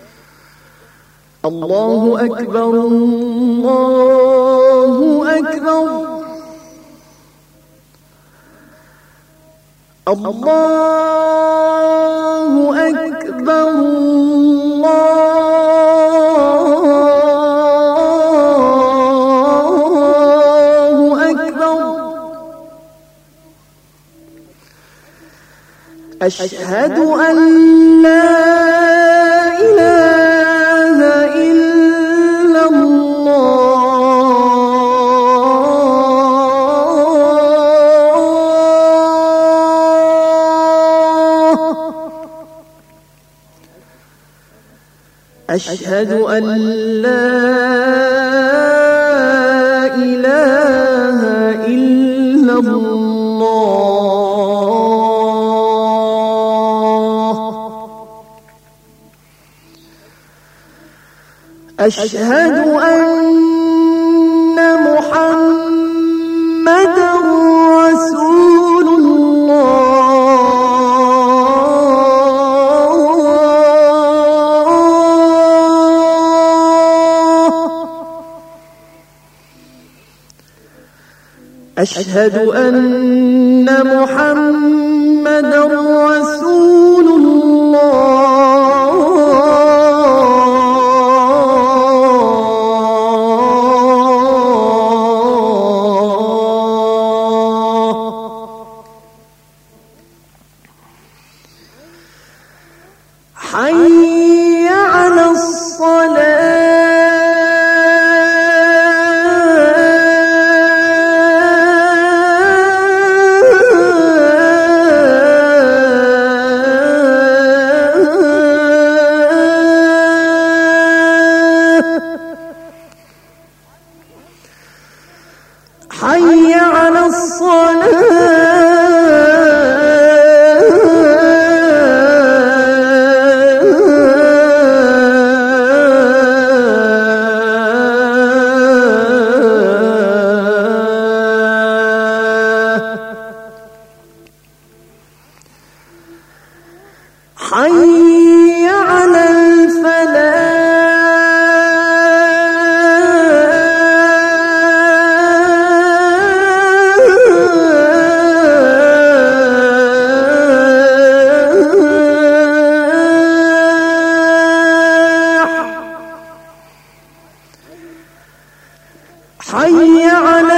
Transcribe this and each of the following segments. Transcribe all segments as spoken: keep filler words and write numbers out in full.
الله أكبر الله أكبر الله أكبر الله أكبر أشهد أن لا إله إلا الله أشهد أن لا إله إلا الله أشهد أن محمدًا رسول الله أشهد أن محمدًا رسول حي على الصلاة حي على حي على الفلاح حي على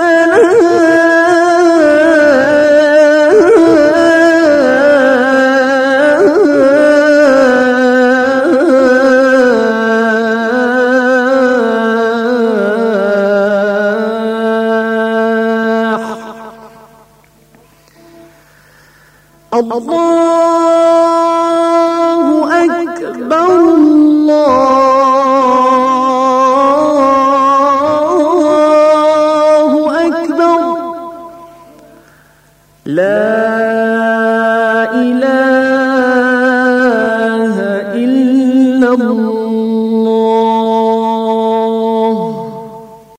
الفلاح الله أكبر الله أكبر لا إله إلا الله